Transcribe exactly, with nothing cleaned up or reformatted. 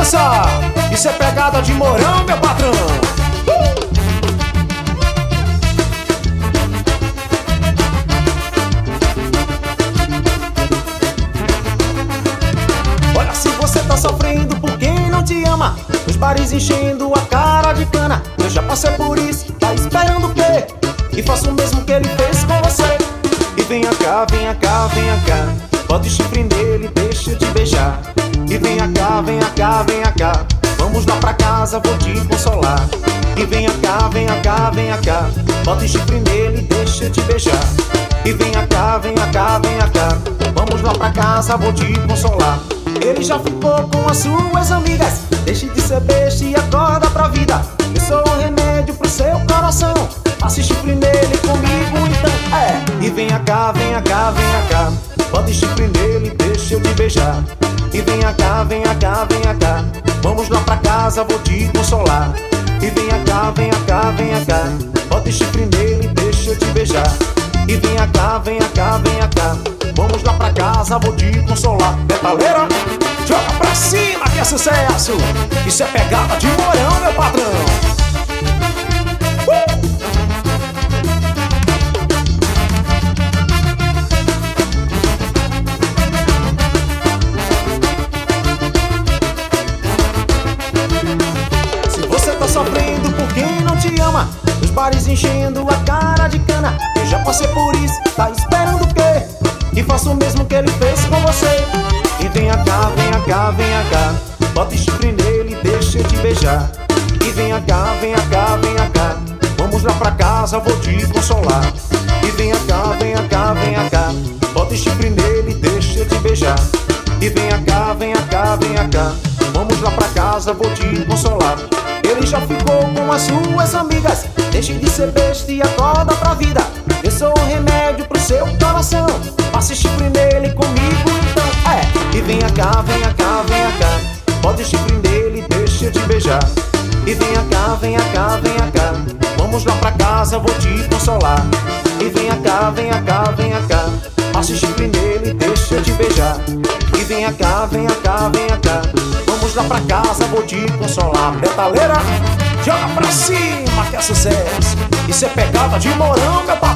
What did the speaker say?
dança. Isso é pegada de Mourão, meu patrão. Olha, se você tá sofrendo por quem não te ama, os bares enchendo a cara de cana, eu já passei por isso, tá esperando o quê? E faço o mesmo que ele fez com você. E venha cá, venha cá, venha cá, bota o chifre nele, deixa eu te beijar. E venha cá, venha cá, venha cá, vamos lá pra casa, vou te consolar. E venha cá, venha cá, venha cá, bota o chifre nele, deixa eu te beijar. E venha cá, venha cá, venha cá, vamos lá pra casa, vou te consolar. Ele já ficou com as suas amigas, deixe de ser besta e acorda pra vida. Eu sou o remédio pro seu coração, passe chifre nele comigo então. É, e venha cá, venha cá, venha cá, bota chifre nele, deixa eu te beijar. E venha cá, venha cá, venha cá, vamos lá pra casa, vou te consolar. E venha cá, venha cá, venha cá, bota chifre nele, deixa eu te beijar. E venha cá, venha cá, venha cá, vamos lá pra casa, vou te consolar. Metaleira, joga pra cima que é sucesso. Isso é pegada de Mourão, meu patrão. uh! Se você tá sofrendo por quem não te ama, os bares enchendo a cara de cana, eu já passei por isso, tá esperando o quê? E faço o mesmo que ele fez com você. E venha cá, venha cá, venha cá, bota chifre nele, deixa eu te beijar. E venha cá, venha cá, venha cá, vamos lá pra casa, vou te consolar. E venha cá, venha cá, venha cá, bota chifre nele, deixa eu te beijar. E venha cá, venha cá, venha cá, vamos lá pra casa, vou te consolar. Ele já ficou com as suas amigas, deixe de ser besta e acorda pra vida. Eu sou o remédio pro seu coração, passe chifre nele comigo então. É, e venha cá, venha cá, venha cá, bota chifre nele, deixa eu te beijar. E venha cá, venha cá, venha cá, vamos lá pra casa, vou te consolar. E venha cá, venha cá, venha cá, passe chifre nele, deixa eu te beijar. E venha cá, venha cá, venha cá, vamos lá pra casa, vou te consolar. Metaleira, joga pra cima que é sucesso. Isso é pegada de Mourão, meu pai.